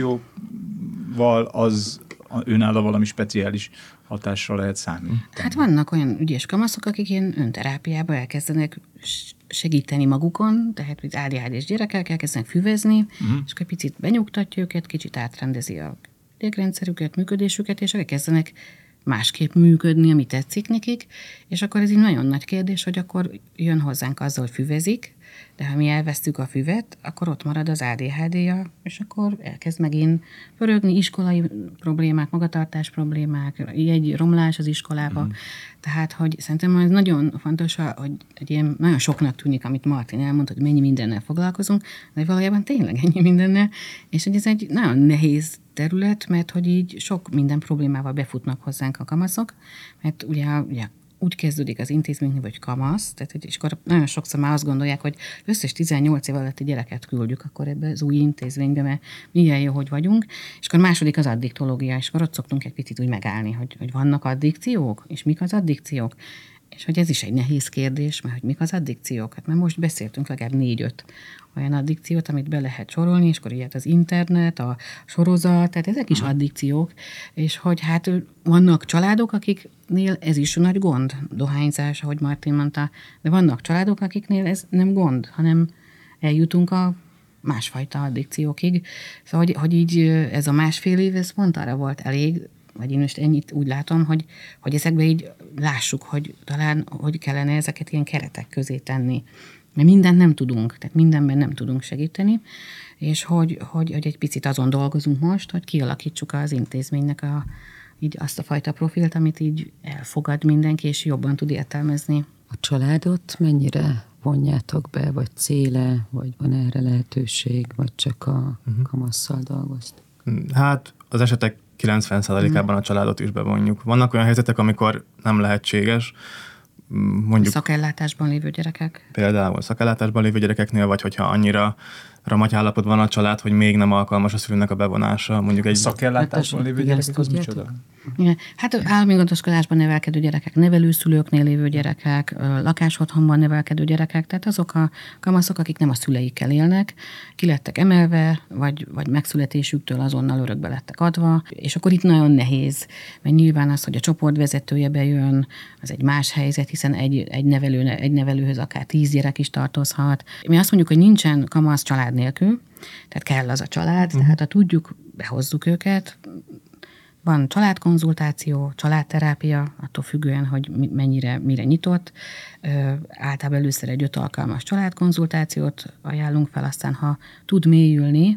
kondícióval, az önálló valami speciális hatással lehet számítani? Hát vannak olyan ügyes kamaszok, akik ilyen önterápiába elkezdenek segíteni magukon, tehát az ADHD-s gyerekek elkezdenek füvezni, és akkor picit benyugtatja őket, kicsit átrendezi a idegrendszerüket, működésüket, és elkezdenek másképp működni, ami tetszik nekik, és akkor ez egy nagyon nagy kérdés, hogy akkor jön hozzánk azzal, hogy füvezik, de ha mi elvesztük a füvet, akkor ott marad az ADHD-ja, és akkor elkezd megint pörögni, iskolai problémák, magatartás problémák, egy romlás az iskolába. Tehát, hogy szerintem ez nagyon fontos, hogy egy ilyen nagyon soknak tűnik, amit Martin elmondta, hogy mennyi mindennel foglalkozunk, de valójában tényleg ennyi mindennel, és hogy ez egy nagyon nehéz terület, mert hogy így sok minden problémával befutnak hozzánk a kamaszok, mert ugye úgy kezdődik az intézmény, vagy kamasz, tehát és akkor nagyon sokszor már azt gondolják, hogy összes 18 év alatti gyereket küldjük akkor ebbe az új intézménybe, mert milyen jó, hogy vagyunk, és akkor második az addiktológia, és akkor ott szoktunk egy picit úgy megállni, hogy vannak addikciók, és mik az addikciók. És hogy ez is egy nehéz kérdés, mert hogy mik az addikciók. Hát mert most beszéltünk legalább 4-5 olyan addikciót, amit be lehet sorolni, és akkor ilyet az internet, a sorozat, tehát ezek is addikciók, és hogy hát vannak családok, akiknél ez is nagy gond, dohányzás, ahogy Martin mondta, de vannak családok, akiknél ez nem gond, hanem eljutunk a másfajta addikciókig. Szóval, hogy így ez a 1,5 év, ez pont arra volt elég, vagy én most ennyit úgy látom, hogy ezekbe így lássuk, hogy talán hogy kellene ezeket ilyen keretek közé tenni. Mert mindent nem tudunk, tehát mindenben nem tudunk segíteni, és hogy egy picit azon dolgozunk most, hogy kialakítsuk az intézménynek így azt a fajta profilt, amit így elfogad mindenki, és jobban tud értelmezni. A családot mennyire vonjátok be, vagy céle, vagy van erre lehetőség, vagy csak a kamasszal dolgoztok? Hát az esetek 90%-ában a családot is bevonjuk. Vannak olyan helyzetek, amikor nem lehetséges, mondjuk... Szakellátásban lévő gyerekek? Például szakellátásban lévő gyerekeknél, vagy hogyha annyira ramagy állapotban van a család, hogy még nem alkalmas a szülőnek a bevonása. Mondjuk egy szakellátásban lévő gyerekek, az micsoda? Igen. Hát állami gondoskodásban nevelkedő gyerekek, nevelőszülőknél lévő gyerekek, lakásotthonban nevelkedő gyerekek, tehát azok a kamaszok, akik nem a szüleikkel élnek, ki lettek emelve, vagy megszületésüktől azonnal örökbe lettek adva, és akkor itt nagyon nehéz, mert nyilván az, hogy a csoportvezetője bejön, az egy más helyzet, hiszen egy nevelőhöz akár 10 gyerek is tartozhat. Mi azt mondjuk, hogy nincsen kamasz család nélkül, tehát kell az a család, tehát ha tudjuk, behozzuk őket. Van családkonzultáció, családterápia, attól függően, hogy mire nyitott. Általában először egy 5 alkalmas családkonzultációt ajánlunk fel, aztán ha tud mélyülni,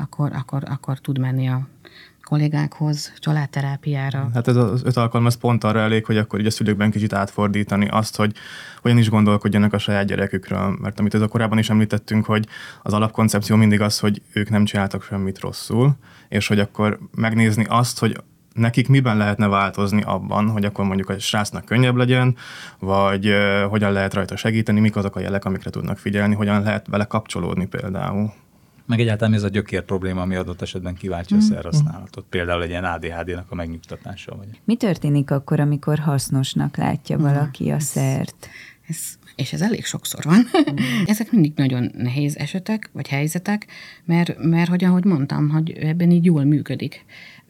akkor tud menni a kollégákhoz, családterápiára. Hát ez az 5 alkalom, ez pont arra elég, hogy akkor így a szülőkben kicsit átfordítani azt, hogy hogyan is gondolkodjanak a saját gyerekükről. Mert amit ez korábban is említettünk, hogy az alapkoncepció mindig az, hogy ők nem csináltak semmit rosszul, és hogy akkor megnézni azt, hogy nekik miben lehetne változni abban, hogy akkor mondjuk a srácnak könnyebb legyen, vagy hogyan lehet rajta segíteni, mik azok a jelek, amikre tudnak figyelni, hogyan lehet vele kapcsolódni például. Meg egyáltalán ez a gyökér probléma, ami adott esetben kiváltja a szerhasználatot. Például egy ilyen ADHD-nak a megnyugtatása. Vagy. Mi történik akkor, amikor hasznosnak látja valaki a szert? És ez elég sokszor van. Ezek mindig nagyon nehéz esetek, vagy helyzetek, mert hogy ahogy mondtam, hogy ebben így jól működik.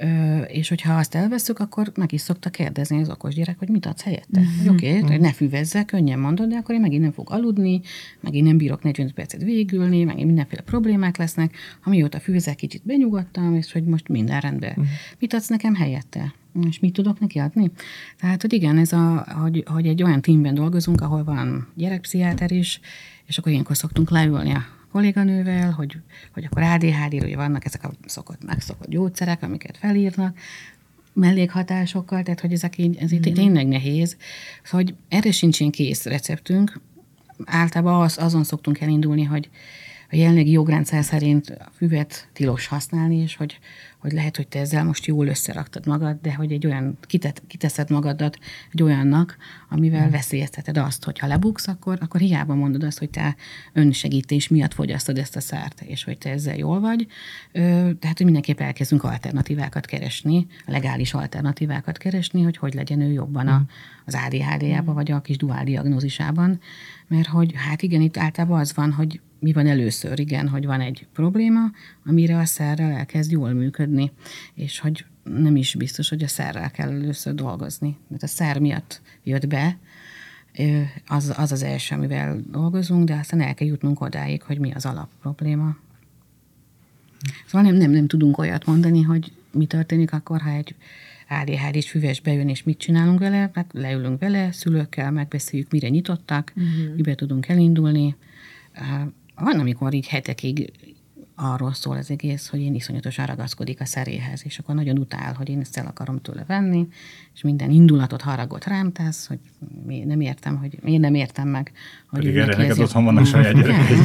És hogyha azt elveszük, akkor meg is szokta kérdezni az okos gyerek, hogy mit adsz helyette. Oké, ne füvezzek, könnyen mondod, de akkor én megint nem fog aludni, megint nem bírok 45 percet végülni, megint mindenféle problémák lesznek. Amióta füvezek, kicsit benyugodtam, és hogy most minden rendben. Mit adsz nekem helyette? És mit tudok neki adni? Tehát, hogy igen, ez hogy egy olyan teamben dolgozunk, ahol van gyerekpszichiáter is, és akkor ilyenkor szoktunk leülni a kolléganővel, hogy akkor ADHD-ről vannak ezek a megszokott gyógyszerek, amiket felírnak, mellékhatásokkal, tehát hogy ez így tényleg nehéz. Szóval, hogy erre sincs ilyen kész receptünk. Általában azon szoktunk elindulni, hogy a jelenlegi jogrendszer szerint a füvet tilos használni, és hogy lehet, hogy te ezzel most jól összeraktad magad, de hogy egy olyan, kiteszed magadat egy olyannak, amivel veszélyezteted azt, hogy ha lebuksz, akkor hiába mondod azt, hogy te önsegítés miatt fogyasztod ezt a szert, és hogy te ezzel jól vagy. Tehát, hogy mindenképp elkezdünk alternatívákat keresni, legális alternatívákat keresni, hogy legyen ő jobban az ADHD-jában, vagy a kis duál diagnózisában. Mert hogy hát igen, itt általában az van, hogy mi van először, igen, hogy van egy probléma, amire a szerrel elkezd jól működni, és hogy nem is biztos, hogy a szerrel kell először dolgozni. Mert a szer miatt jött be, az első, amivel dolgozunk, de aztán el kell jutnunk odáig, hogy mi az alapprobléma. Szóval nem tudunk olyat mondani, hogy mi történik akkor, ha egy ADHD-s füves bejön, és mit csinálunk vele, hát leülünk vele, szülőkkel megbeszéljük, mire nyitottak, mibe tudunk elindulni. Van, amikor így hetekig arról szól az egész, hogy én iszonyatosan ragaszkodik a szeréhez, és akkor nagyon utál, hogy én ezt el akarom tőle venni, és minden indulatot, haragot rám tesz, hogy nem értem, hogy miért nem értem meg. Pedig erre neked otthon vannak saját gyerekek.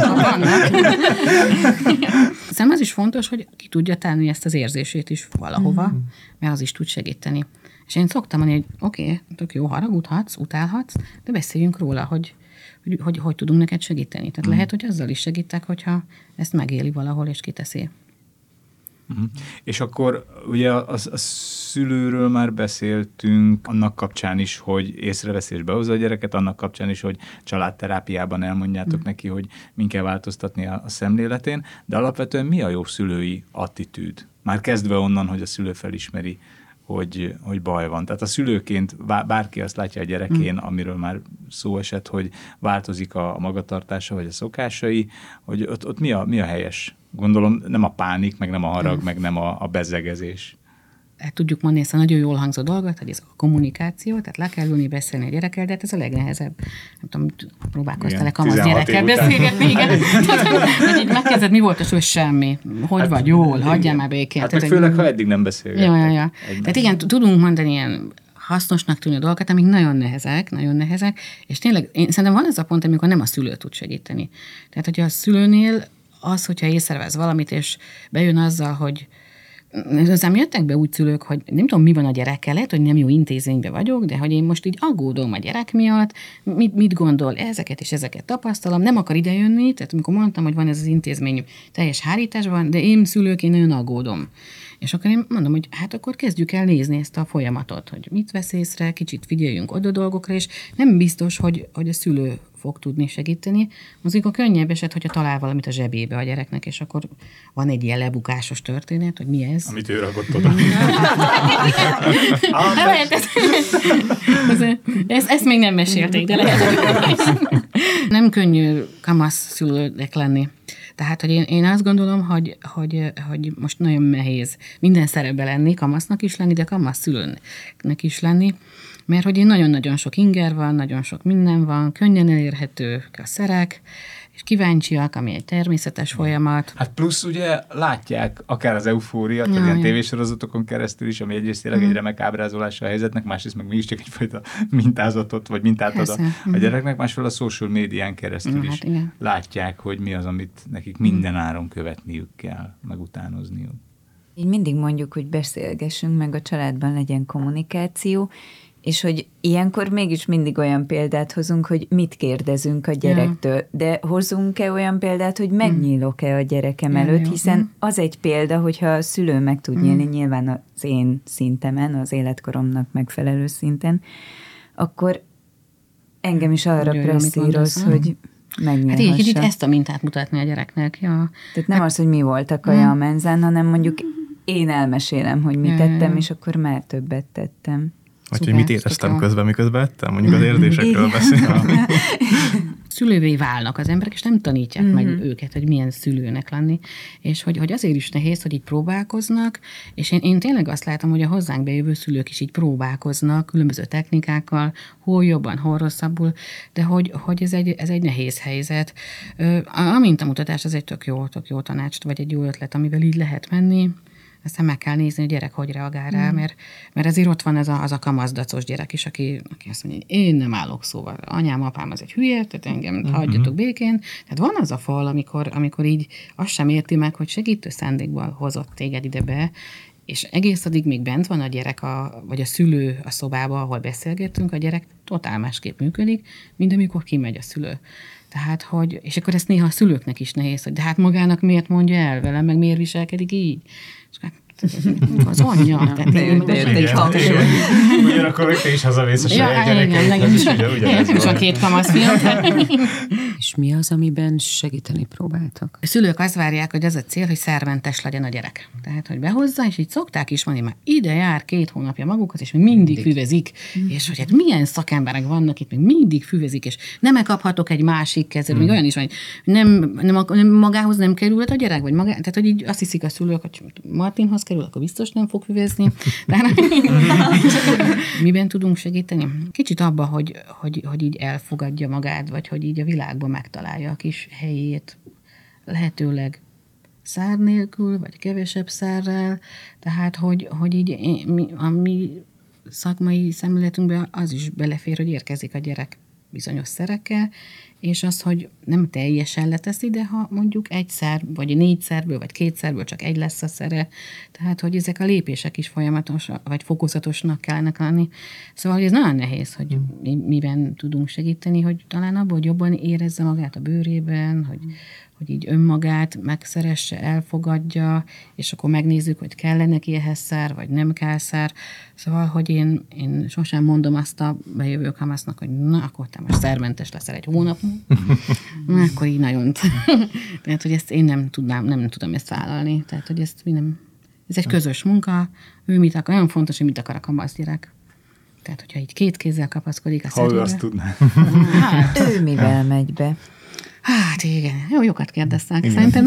Szerintem az is fontos, hogy ki tudja tenni ezt az érzését is valahova, mert az is tud segíteni. És én szoktam mondani, hogy oké, tök jó, haragudhatsz, utálhatsz, de beszéljünk róla, hogy tudunk neked segíteni. Tehát lehet, hogy azzal is segítek, hogyha ezt megéli valahol, és kiteszi. És akkor ugye a szülőről már beszéltünk, annak kapcsán is, hogy észreveszi és behozza a gyereket, annak kapcsán is, hogy családterápiában elmondjátok neki, hogy min kell változtatni a szemléletén, de alapvetően mi a jó szülői attitűd? Már kezdve onnan, hogy a szülő felismeri, hogy baj van. Tehát a szülőként bárki azt látja a gyerekén, amiről már szó esett, hogy változik a magatartása, vagy a szokásai, hogy ott mi a helyes? Gondolom nem a pánik, meg nem a harag, meg nem a bezzegezés. Tudjuk mondani ezt a nagyon jól hangzó dolgot, hogy ez a kommunikáció, tehát le kell ülni, beszélni a gyerekkel, de hát ez a legnehezebb. Nem tudom, próbálkoztál-e kamasz gyerekkel beszélgetni, igen. Tehát így megkezded, mi volt az, hogy semmi. Hogy vagy jól, hagyjál már békén. Hát meg főleg, ha eddig nem beszélgettek. Ja. Tehát igen, tudunk mondani ilyen hasznosnak tűnő dolgokat, amik nagyon nehezek, és tényleg én szerintem van ez a pont, amikor nem a szülő tud segíteni. Tehát, hogy a szülőnél az, hogyha észrevesz valamit, és bejön azzal, hogy hozzám jöttek be úgy szülők, hogy nem tudom, mi van a gyerekkel, lehet, hogy nem jó intézményben vagyok, de hogy én most így aggódom a gyerek miatt, mit gondol, ezeket tapasztalom, nem akar idejönni, tehát amikor mondtam, hogy van ez az intézmény teljes hárításban, de én szülőként nagyon aggódom. És akkor én mondom, hogy hát akkor kezdjük el nézni ezt a folyamatot, hogy mit vesz észre, kicsit figyeljünk oda dolgokra, és nem biztos, hogy a szülő fog tudni segíteni. Azért a könnyebb eset, hogyha talál valamit a zsebébe a gyereknek, és akkor van egy ilyen lebukásos történet, hogy mi ez. Amit ő rakott oda. Ezt még nem mesélték, de lehet, hogy nem könnyű kamasz szülőnek lenni. Tehát, hogy én azt gondolom, hogy most nagyon nehéz minden szerepbe lenni, kamasznak is lenni, de kamasz szülőnek is lenni, mert hogy nagyon-nagyon sok inger van, nagyon sok minden van, könnyen elérhetők a szerek, és kíváncsiak, ami egy természetes folyamat. Hát plusz ugye látják akár az eufóriát, vagy ilyen tévésorozatokon keresztül is, ami egyrészt tényleg egy remek ábrázolása a helyzetnek, másrészt meg mégiscsak egyfajta mintázatot, vagy mintát ad a gyereknek, másfél a social médián keresztül is látják, hogy mi az, amit nekik minden áron követniük kell, meg utánozniuk. Így mindig mondjuk, hogy beszélgessünk, meg a családban legyen kommunikáció, és hogy ilyenkor mégis mindig olyan példát hozunk, hogy mit kérdezünk a gyerektől, de hozunk-e olyan példát, hogy megnyílok-e a gyerekem előtt, hiszen az egy példa, hogyha a szülő meg tud nyílni, nyilván az én szintemen, az életkoromnak megfelelő szinten, akkor engem is arra presszíroz, hogy megnyílhassa. Hát így ezt a mintát mutatni a gyereknek. Ja. Tehát nem az, hogy mi volt a kaja a menzán, hanem mondjuk én elmesélem, hogy mit tettem, és akkor már többet tettem. Vagy hogy mit éreztem közben, miközben ettem? Mondjuk az érzésekről beszélni. Szülővé válnak az emberek, és nem tanítják meg őket, hogy milyen szülőnek lenni. És hogy azért is nehéz, hogy így próbálkoznak, és én tényleg azt látom, hogy a hozzánk bejövő szülők is így próbálkoznak, különböző technikákkal, hol jobban, hol rosszabbul, de hogy ez egy nehéz helyzet. A mintamutatás az egy tök jó tanács, vagy egy jó ötlet, amivel így lehet menni. aztán meg kell nézni, hogy a gyerek hogy reagál rá, mert ezért ott van az a kamazdacos gyerek is, aki azt mondja, hogy én nem állok szóval. Anyám, apám az egy hülye, tehát engem hagyjatok békén. Tehát van az a fal, amikor így azt sem érti meg, hogy segítő szándékból hozott téged ide be, és egész addig még bent van a gyerek, vagy a szülő a szobába, ahol beszélgettünk, a gyerek totál másképp működik, mint amikor kimegy a szülő. Tehát, hogy, és akkor ezt néha a szülőknek is nehéz, hogy de hát magának miért mondja el velem, meg miért viselkedik így? És az anyja. Ugyanakkor meg te is hazavész a saját gyerekeid. És a két kamaszfiam. És mi az, amiben segíteni próbáltak? A szülők azt várják, hogy az a cél, hogy szerventes legyen a gyerek. Tehát, hogy behozza, és így szokták is mondani, már ide jár 2 hónapja magukhoz, és még mindig füvezik. És hogy hát milyen szakemberek vannak itt, még mindig füvezik, és nem kaphatok egy másik kezet, még olyan is van, hogy nem magához nem kerülhet a gyerek, vagy tehát, hogy így azt hiszik a szülők, hogy Martinhoz kerül, akkor biztos nem fog füvezni. Miben tudunk segíteni? Kicsit abba, hogy így elfogadja magát, vagy hogy így a világban megtalálja a kis helyét, lehetőleg szár nélkül, vagy kevesebb szárrel, tehát hogy így a mi szakmai szemléletünkben az is belefér, hogy érkezik a gyerek bizonyos szerekkel, és az, hogy nem teljesen leteszi, de ha mondjuk 1 szár, vagy 4 szárből, vagy 2 szárből csak 1 lesz a szere, tehát hogy ezek a lépések is folyamatos, vagy fokozatosnak kellene lenni. Szóval hogy ez nagyon nehéz, hogy miben tudunk segíteni, hogy talán abból, hogy jobban érezze magát a bőrében, hogy így önmagát megszeresse, elfogadja, és akkor megnézzük, hogy kell neki ehhez szár, vagy nem kell szár. Szóval, hogy én sosem mondom azt a bejövő kamasznak, hogy na, akkor te most szármentes leszel 1 hónap, akkor így nagyon. Tehát, hogy ezt én nem tudom ezt vállalni. Tehát, hogy ezt mi nem. Ez egy közös munka, ő mit akar, nagyon fontos, hogy mit akar a kamaszgyerek. Tehát, hogyha így 2 kézzel kapaszkodik a szerébe. Ha ő azt tudná. Hát, ő mivel megy be? Hát igen, jókat kérdeztek, szerintem.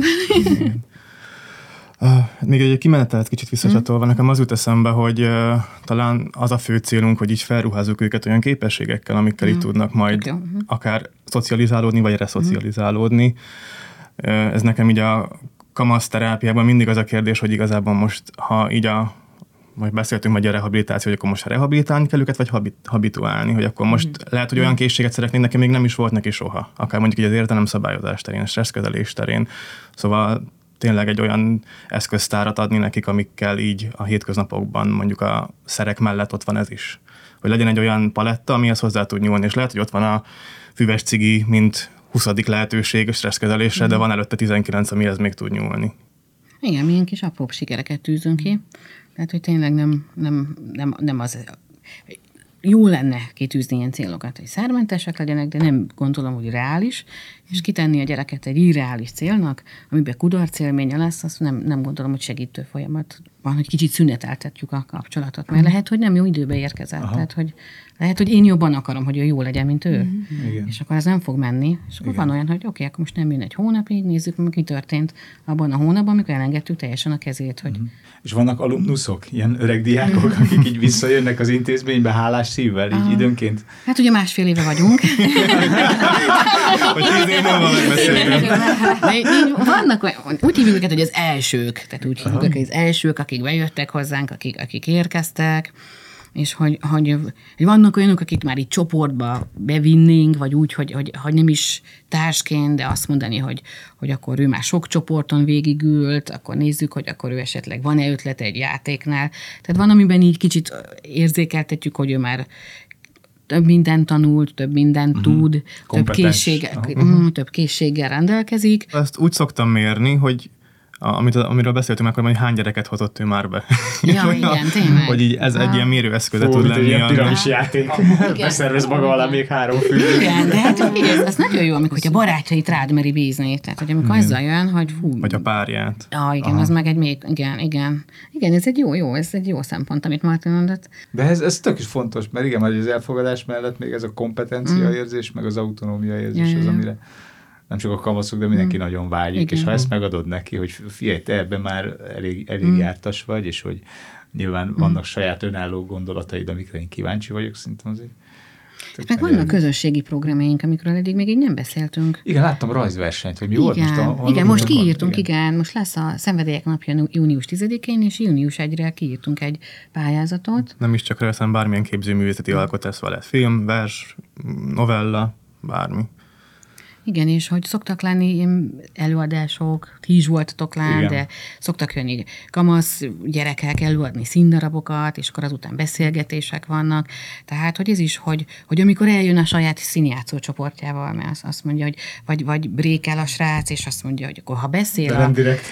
Még egy kimenetelt kicsit visszacsatolva, nekem az jut eszembe, hogy talán az a fő célunk, hogy így felruházzuk őket olyan képességekkel, amikkel így tudnak majd akár szocializálódni, vagy reszocializálódni. Ez nekem így a kamaszterápiában mindig az a kérdés, hogy igazából most, ha így majd beszéltünk majd a rehabilitáció, hogy akkor most rehabilitálni kell őket, vagy habituálni, hogy akkor most lehet, hogy olyan készséget szeretnénk, nekem még nem is volt neki soha. Akár mondjuk így az értelemszabályozás terén, stresszkezelés terén. Szóval tényleg egy olyan eszköztárat adni nekik, amikkel így a hétköznapokban mondjuk a szerek mellett ott van ez is. Hogy legyen egy olyan paletta, amihez hozzá tud nyúlni, és lehet, hogy ott van a füves cigi, mint 20. lehetőség a stresszkezelésre, de van előtte 19, amihez még tud nyúlni. Igen, milyen kis apróbb sikereket tűzünk ki. Tehát, hogy tényleg nem az... Jó lenne kitűzni ilyen célokat, hogy szármentesek legyenek, de nem gondolom, hogy reális, és kitenni a gyereket egy irreális célnak, amiben kudarcélménye lesz, azt nem gondolom, hogy segítő folyamat van, hogy kicsit szüneteltetjük a kapcsolatot, mert lehet, hogy nem jó időbe érkezett, tehát, hogy lehet, hogy én jobban akarom, hogy ő jó legyen, mint ő. Igen. És akkor ez nem fog menni. És akkor van olyan, hogy oké, akkor most nem jön 1 hónapig, nézzük meg, mi történt abban a hónapban, amikor elengedtük teljesen a kezét. Hogy... És vannak alumnuszok, ilyen öreg diákok, akik így visszajönnek az intézménybe hálás szívvel, így időnként? Hát ugye 1,5 éve vagyunk. Hogy 10 év nem van megbeszélni. Vannak olyan, úgy hívjuk őket, hogy az elsők. Tehát úgy hívjuk őket, hogy az elsők, akik bejöttek hozzánk, akik érkeztek, és hogy vannak olyanok, akik már így csoportba bevinnénk, vagy úgy, hogy nem is társként, de azt mondani, hogy akkor ő már sok csoporton végigült, akkor nézzük, hogy akkor ő esetleg van-e ötlete egy játéknál. Tehát van, amiben így kicsit érzékeltetjük, hogy ő már több mindent tanult, több mindent tud, több készséggel rendelkezik. Ezt úgy szoktam mérni, hogy amiről beszéltünk akkor, hogy hány gyereket hozott ő már be. Ja, igen, tényleg. Hogy így ez egy ilyen mérőeszköze tud lenni. Egy ilyen piramis játék. Beszervez maga alá még 3 fő. Igen, de hát ez nagyon jó, amikor a barátjait rád meri bízni. Tehát, hogy amikor azzal jön, hogy vagy a párját. Igen, az meg egy még, igen, ez egy ez egy jó szempont, amit Martin mondott. De ez tök is fontos, mert igen, hogy az elfogadás mellett még ez a kompetencia érzés, meg az autonómia érzés az, amire nem csak a kamaszok, de mindenki nagyon vágyik, igen. És ha ezt megadod neki, hogy figyelj, te ebben már elég jártas vagy, és hogy nyilván vannak saját önálló gondolataid, amikre én kíváncsi vagyok, szerintem azért. Meg vannak közösségi programjaink, amikről eddig még így nem beszéltünk. Igen, láttam rajzversenyt, hogy mi volt most igen, most kiírtunk, igen. Most lesz a Szenvedélyek napja június 10-én, és június 1-re kiírtunk egy pályázatot. Nem is csak rá, bármilyen képzőművészeti alkotás van, lesz film, vers, novella, bármi. Igen, és hogy szoktak lenni előadások, ti is voltatok lá, de szoktak jönni kamasz gyerekek előadni színdarabokat, és akkor azután beszélgetések vannak. Tehát, hogy ez is, hogy amikor eljön a saját színjátszó csoportjával, mert azt mondja, hogy vagy brékel a srác, és azt mondja, hogy akkor ha beszél... De nem direkt.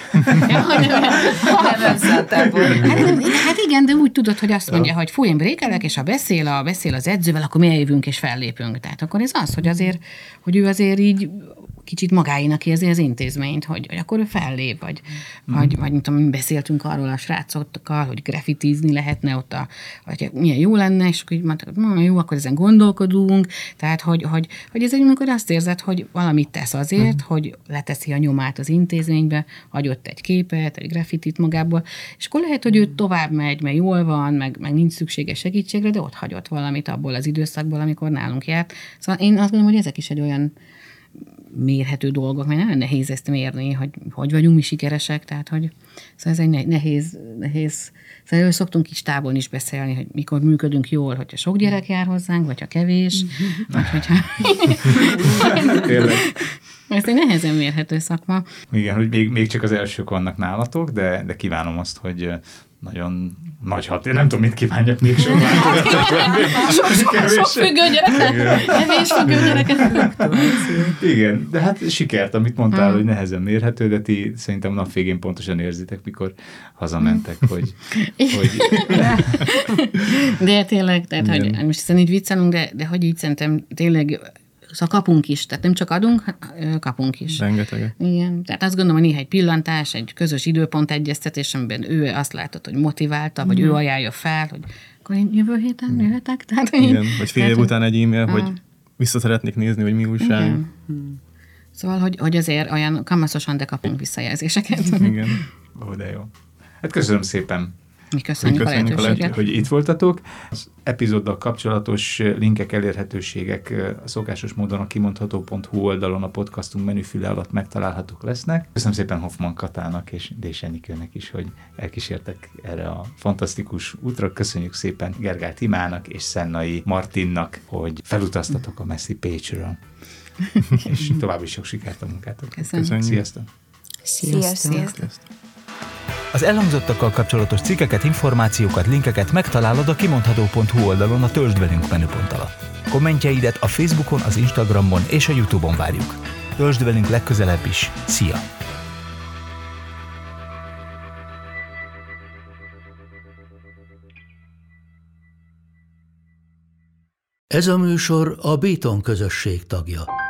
Hát igen, de úgy tudod, hogy azt mondja, hogy fú, én brékelek, és ha beszél az edzővel, akkor mi eljövünk és fellépünk. Tehát akkor ez az, hogy ő azért így kicsit magáénak érzi az intézményt, hogy akkor ő fellép, vagy nem tudom, beszéltünk arról a srácokkal, hogy graffitizni lehetne ott, vagy milyen jó lenne, és akkor így mondták, hogy jó, akkor ezen gondolkodunk, tehát, hogy ez egy, amikor azt érzed, hogy valamit tesz azért, hogy leteszi a nyomát az intézménybe, hagyott egy képet, egy graffitit magából, és akkor lehet, hogy ő tovább megy, mert jól van, meg nincs szüksége segítségre, de ott hagyott valamit abból az időszakból, amikor nálunk járt. Szóval én azt gondolom, hogy ezek is egy olyan mérhető dolgok, mert nagyon nehéz ezt mérni, hogy vagyunk mi sikeresek, tehát hogy szóval ez egy nehéz. Szóval szoktunk is távolni is beszélni, hogy mikor működünk jól, hogyha sok gyerek jár hozzánk, vagy ha kevés, vagy hogyha... Ez egy nehezen mérhető szakma. Igen, hogy még csak az elsők vannak nálatok, de kívánom azt, hogy nagyon nagy nem tudom, mit kívánjak még sok függő gyereket. Kevés függő gyereket. Igen, de hát sikert, amit mondtál, hogy nehezen mérhető, de ti szerintem a nap végén pontosan érzitek, mikor hazamentek, hogy... De tényleg, tehát, hogy most hiszen így viccelünk, de hogy így szerintem tényleg szóval kapunk is, tehát nem csak adunk, kapunk is. Rengeteget. Igen, tehát azt gondolom, hogy néha egy pillantás, egy közös időpont egyeztetés, amiben ő azt látod, hogy motiválta, vagy ő ajánlja fel, hogy akkor én jövő héten jöhetek. Tehát, igen, vagy fél év után egy e-mail, hogy vissza szeretnék nézni, hogy mi újság. Igen. Szóval, hogy azért olyan kamaszosan, de kapunk visszajelzéseket. Igen. Ó, de jó. Hát köszönöm szépen. Mi köszönjük a lehetőséget. Hogy itt voltatok. Az epizóddal kapcsolatos linkek, elérhetőségek a szokásos módon a kimondható.hu oldalon a podcastunk menüfüle alatt megtalálhatók lesznek. Köszönöm szépen Hoffmann Katának és Dése Enikőnek is, hogy elkísértek erre a fantasztikus útra. Köszönjük szépen Gergely Timának és Szennai Martinnak, hogy felutaztatok a messzi Pécsről. És további sok sikert a munkátok. Köszönjük. Sziasztok! Sziasztok! Az elhangzottakkal kapcsolatos cikkeket, információkat, linkeket megtalálod a kimondható.hu oldalon a Töltsd velünk menüpont alatt. Kommentjeidet a Facebookon, az Instagramon és a YouTube-on várjuk. Töltsd velünk legközelebb is. Szia! Ez a műsor a Béton közösség tagja.